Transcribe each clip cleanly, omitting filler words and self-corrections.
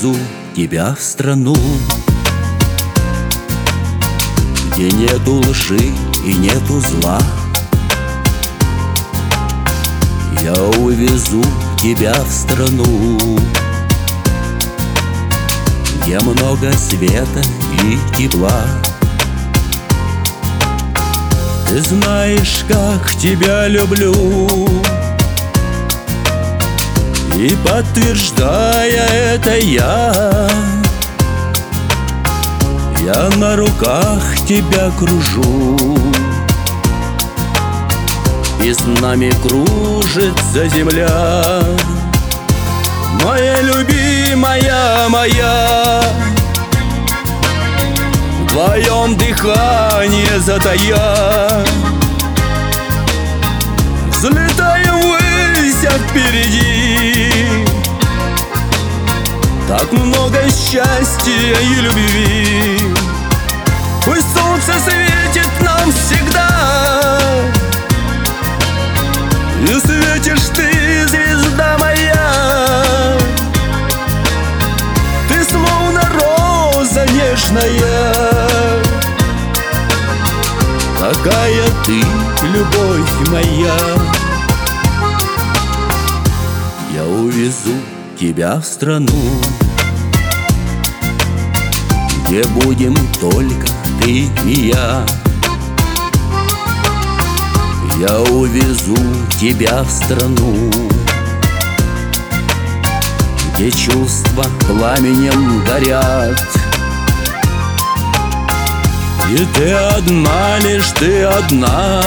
увезу тебя в страну, где нету лжи и нету зла. Я увезу тебя в страну, где много света и тепла. Ты знаешь, как тебя люблю, и подтверждая это я на руках тебя кружу, и с нами кружится земля. Моя любимая моя, в твоем дыхании затая, взлетаем ввысь впереди. Так много счастья и любви. Пусть солнце светит нам всегда, и светишь ты, звезда моя. Ты словно роза нежная, такая ты, любовь моя. Я увезу тебя в страну, где будем только ты и я. Я увезу тебя в страну, где чувства пламенем горят, и ты одна, лишь ты одна,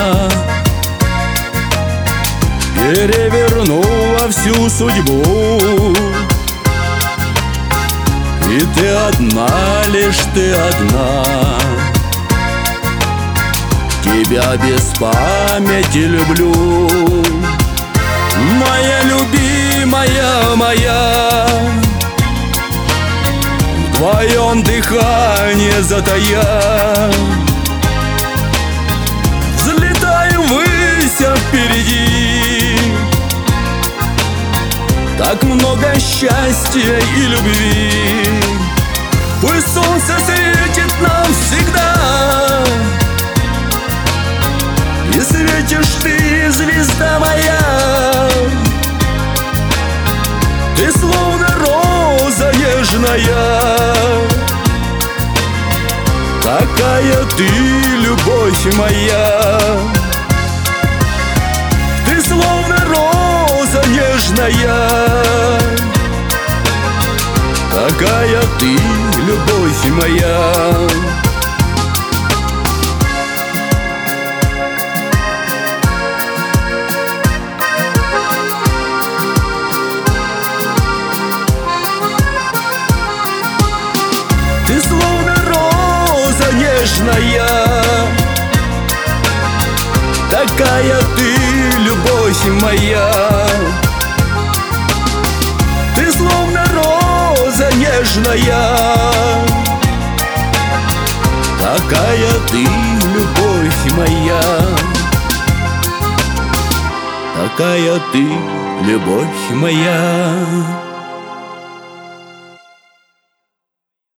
перевернула всю судьбу. И ты одна, лишь ты одна, тебя без памяти люблю. Моя любимая моя, в твоем дыхании затая, взлетаем ввысь впереди. Так много счастья и любви. Пусть солнце светит нам всегда, и светишь ты, звезда моя. Ты словно роза нежная, такая ты, любовь моя. Ты словно роза нежная, такая ты, любовь моя. Ты словно роза нежная, такая ты, любовь моя. Ты словно роза нежная, такая ты, любовь моя. Такая ты, любовь моя.